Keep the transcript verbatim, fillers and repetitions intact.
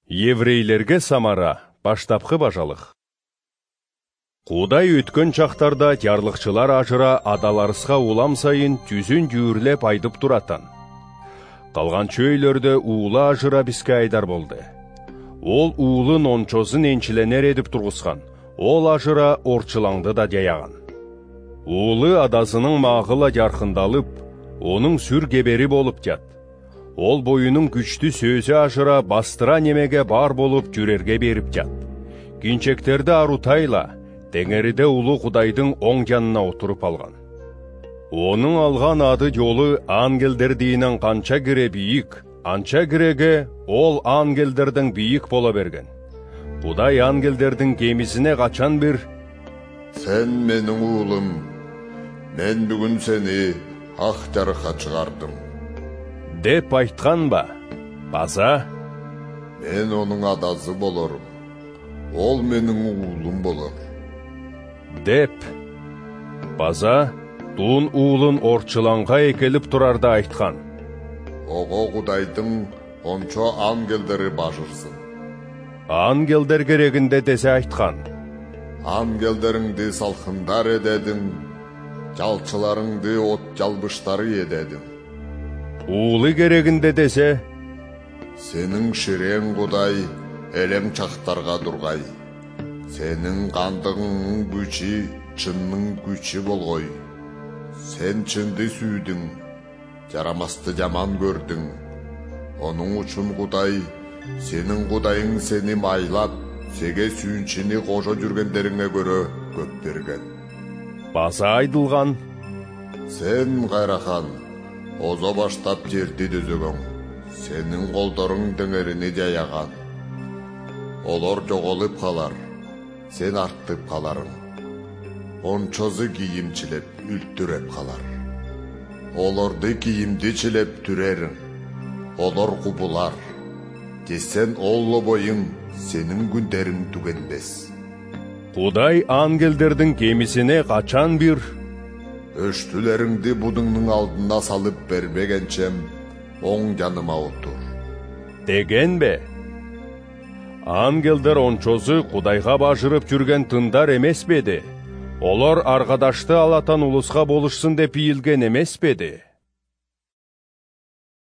Еврейлерге Самара, баштапқы бажалық. Құдай өткен чақтарда ярлықшылар ажыра адаларысқа улам сайын түзін дүйірлеп айдып тұратын. Қалған чөйлерді уылы ажыра бізге айдар болды. Ол уылын ончозын енчіленер едіп тұрғысқан, ол ажыра орчылаңды да даяған. Уылы адасының мағыла ярқындалып, оның сүр кебері болып жат. Ол бойының күшті сөзі ажыра бастыра немеге бар болып жүрерге беріп жат. Кинчектерді арутайла, теңеріде ұлы Құдайдың оң жанына отырып алған. Оның алған ады жолы ангелдер дейінен қанша кіре бейік, анча кіреге ол ангелдердің бейік бола берген. Құдай ангелдердің кемісіне қачан бір: «Сен менің ұлым, мен бүгін сені ақ жарыққа шығардым» деп айтқан ба? База? Мен оның адасы боларым, ол менің ұлым болар. Деп. База, туын ұлын орчыланға екеліп тұрарда айтқан. Оға Құдайдың ончо ангелдері бажырсын. Ангелдер керегінде десе айтқан. Ангелдеріңді салқындар едедің, жалчыларыңды от жалбыштары едедің. Уылы керегінде десе: Сенің ширең Құдай әлем чақтарға дұрғай. Сенің қандығың күчі, чынның күчі болғой. Сен чынды сүйдің, жарамасты жаман көрдің. Оның үшін Құдай, сенің Құдайың сені майлап, сеге сүйіншіні қожа жүргендеріңе көрі көп берген. Баса айдылған. Сен қайрахан, оза баштап жерді дөзөгөн, сенің қолдарың деңеріні жаяған. Олар жоғалып қалар, сен арттып қаларың. Ончозы киімчілеп, үлттіреп қалар. Оларды киімді чілеп түрерің, олар құбылар. Десен олы бойың, сенің күндерің түгенбес. Құдай ангелдердің кемісіне қачан бір: Өштілеріңді бұдыңның алдына салып бермегенчем, оң жаныма отыр деген бе? Ангелдер ончозы Құдайға бажырып жүрген тындар емес беді? Олар арғадашты алатан ұлысқа болышсын деп иілген емес беді?